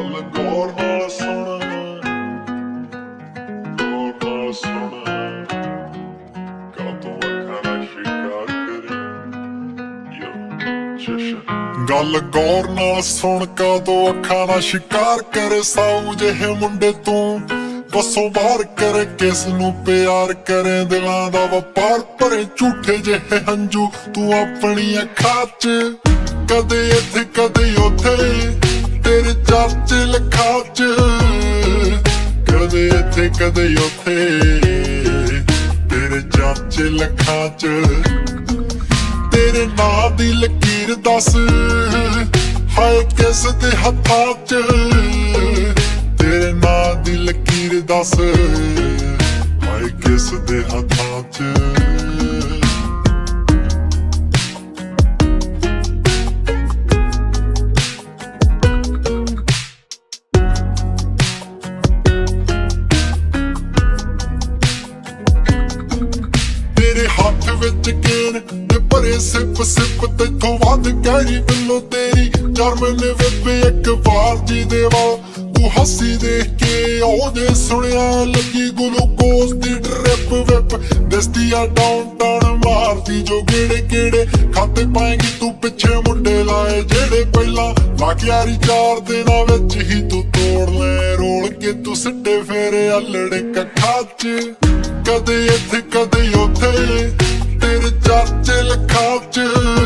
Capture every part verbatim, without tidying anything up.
ਗੱਲ ਗੌਰ ਨਾਲ ਸੁਣ, ਗੌਰ ਨਾਲ ਸੁਣ, ਕਾਤੋਂ ਅੱਖਾਂ ਨਾਲ ਸ਼ਿਕਾਰ ਕਰੀ। ਗੱਲ ਗੌਰ ਨਾਲ ਸੁਣ, ਕਾਤੋਂ ਅੱਖਾਂ ਨਾਲ ਸ਼ਿਕਾਰ ਕਰੇ। ਸਾਊ ਜਿਹੇ ਮੁੰਡੇ ਤੂੰ ਬਸੋਂ ਬਾਹਰ ਕਰੇ, ਕਿਸ ਨੂੰ ਪਿਆਰ ਕਰੇ, ਦਿਲਾਂ ਦਾ ਵਪਾਰ ਭਰੇ ਝੂਠੇ ਜਿਹੇ ਹੰਝੂ ਤੂੰ ਆਪਣੀ ਅੱਖਾਂ 'ਚ। ਕਦੇ ਇੱਥੇ ਕਦੇ ਉੱਥੇ ਤੇਰੇ ਚਾਚੇ ਲੱਖਾਂ 'ਚ, ਕਦੇ ਇੱਥੇ ਕਦੇ ਉੱਥੇ ਤੇਰੇ ਚਾਚੇ ਲੱਖਾਂ 'ਚ। ਤੇਰੇ ਨਾਂ ਦੀ ਲਕੀਰ ਦੱਸ ਹਾਏ ਕਿਸ ਦੇ ਹੱਥਾਂ 'ਚ, ਤੇਰੇ ਨਾਂ ਦੀ ਲਕੀਰ ਦੱਸ ਹਾਏ ਕਿਸ ਦੇ ਹੱਥਾਂ 'ਚ। ਤੇਰੇ ਹੱਥ ਵਿੱਚ ਕੇਨ ਤੇ ਭਰੇ ਸਿਪ ਸਿਪ, ਤੈਥੋਂ ਵੱਧ ਗਹਿਰੀ ਬਿੱਲੋ ਤੇਰੀ ਜਰਮਨ ਵਿੱਚ ਇੱਕ ਵਾਰ ਜੀ ਦੇਵਾ। ਤੂੰ ਹੱਸੀ ਦੇਖ ਕੇ ਉਹਦੇ ਸੁਣਿਆ ਲੱਗੀ ਗਲੂਕੋਸ ਦੀ ਡ੍ਰਿਪ ਵਿਪ, ਦਿਸਦੀ ਆ ਡਾਊਨ ਟਾਊਨ ਮਾਰਦੀ ਜੋ ਗੇੜੇ ਗੇੜੇ। ਖਾਤੇ ਪਾਏਂਗੀ ਤੂੰ ਪਿੱਛੇ ਮੁੰਡੇ ਲਾਏ ਜਿਹੜੇ ਪਹਿਲਾਂ ਲੱਗ ਯਾਰੀ ਚਾਰ ਦਿਨਾਂ ਵਿੱਚ ਹੀ ਤੂੰ ਤੋੜ ਲੈ। ਰੋਲ ਕੇ ਤੂੰ ਸਿੱਟੇ ਫੇਰੇ ਅਲੜੇ ਕੱਖਾਂ 'ਚ, ਕਦੇ ਇੱਥੇ ਕਦੇ ਉੱਥੇ ਤੇਰੇ ਚਾਚੇ ਲੱਖਾਂ 'ਚ,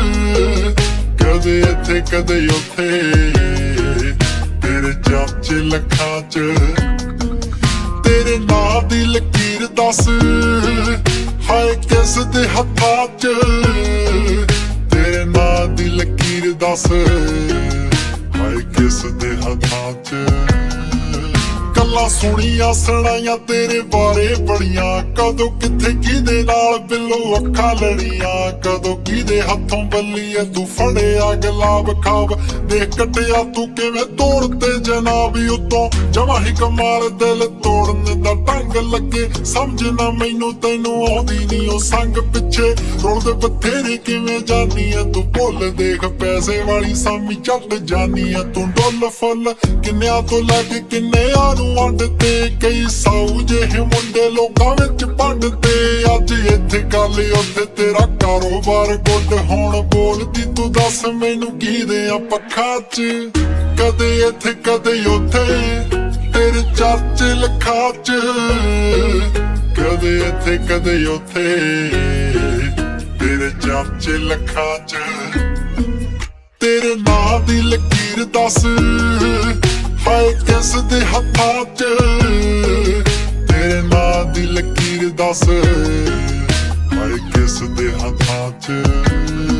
ਕਦੇ ਇੱਥੇ ਕਦੇ ਉੱਥੇ ਤੇਰੇ ਚਾਚੇ ਲੱਖਾਂ 'ਚ। ਤੇਰੇ ਨਾਂ ਦੀ ਲਕੀਰ ਦੱਸ ਹਾਏ ਕਿਸ ਦੇ ਹੱਥਾਂ 'ਚ, ਤੇਰੇ ਨਾਂ ਦੀ ਲਕੀਰ ਦੱਸ ਹਾਏ ਕਿਸ ਦੇ ਹੱਥਾਂ 'ਚ। ਗੱਲਾਂ ਸੁਣੀਆਂ ਸੁਣਾਈਆਂ ਤੇਰੇ ਬਾਰੇ ਬੜੀਆਂ, ਕਦੋਂ ਕਿੱਥੇ ਕਿਹਦੇ ਨਾਲ ਬਿੱਲੋ ਅੱਖਾਂ ਲੜੀਆਂ, ਕਦੋਂ ਕਿਹਦੇ ਹੱਥੋਂ ਬੱਲੀਏ ਤੂੰ ਫੜਿਆ ਗੁਲਾਬ ਖਾਬ। ਦੇਖ ਕੱਟਿਆ ਤੂੰ ਕਿਵੇਂ ਤੋੜ ਤੇ ਜਨਾਬ ਉਤੋਂ, ਜਮਾਂ ਹੀ ਕਮਾਲ ਦਿਲ ਤੋੜਨ ਦਾ ਢੰਗ ਲੱਗੇ। ਸਮਝ ਨਾ ਮੈਨੂੰ ਤੈਨੂੰ ਆਉਂਦੀ ਨੀ ਉਹ ਸੰਗ ਪਿੱਛੇ ਰੁਲਦੇ ਬਥੇਰੇ ਕਿਵੇਂ ਜਾਨੀ ਆ ਤੂੰ। ਭੁੱਲ ਦੇਖ ਪੈਸੇ ਵਾਲੀ ਸਾਮੀ ਚੱਟ ਜਾਨੀ ਆ ਤੂੰ। ਡੁੱਲ ਫੁੱਲ ਕਿੰਨਿਆਂ ਤੋਂ ਲੈ ਕੇ ਕਿੰਨਿਆਂ ਨੂੰ ਵੰਡ ਤੇ, ਕਈ ਸਾਊ ਜਿਹੇ ਮੁੰਡੇ ਲੋਕਾਂ ਵਿੱਚ ਭੰਡ ਤੇ। ਅੱਜ ਇੱਥੇ ਗੱਲ ਉੱਥੇ ਤੇਰਾ ਕਾਰੋਬਾਰ ਗੁੱਡ, ਹੁਣ ਬੋਲਦੀ ਤੂੰ ਦੱਸ ਮੈਨੂੰ ਕਿਹਦੇ ਆ ਪੱਖਾਂ 'ਚ। ਕਦੇ ਇੱਥੇ ਕਦੇ ਉੱਥੇ ਤੇਰੇ ਚਾਚੇ ਲੱਖਾਂ 'ਚ, ਕਦੇ ਇੱਥੇ ਕਦੇ ਉੱਥੇ ਤੇਰੇ ਚਾਚੇ ਲੱਖਾਂ 'ਚ। ਤੇਰੇ ਨਾਂ ਦੀ ਲਕੀਰ ਦੱਸ ਹਾਏ ਕਿਸ ਦੇ ਹੱਥਾਂ 'ਚ, ਤੇਰੇ ਨਾਂ ਦੀ ਲਕੀਰ ਦੱਸ ਹਾਏ ਕਿਸ ਦੇ ਹੱਥਾਂ 'ਚ।